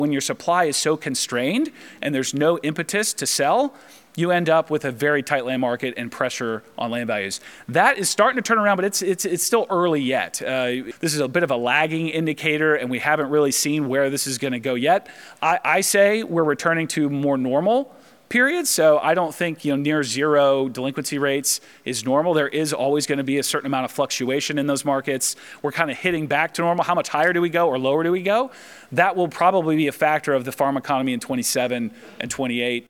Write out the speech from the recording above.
When your supply is so constrained and there's no impetus to sell, you end up with a very tight land market and pressure on land values. That is starting to turn around, but it's still early yet. This is a bit of a lagging indicator, and we haven't really seen where this is going to go yet. I say we're returning to more normal periods, so I don't think near zero delinquency rates is normal. There is always going to be a certain amount of fluctuation in those markets. We're kind of hitting back to normal. How much higher do we go or lower do we go? That will probably be a factor of the farm economy in 27 and 28.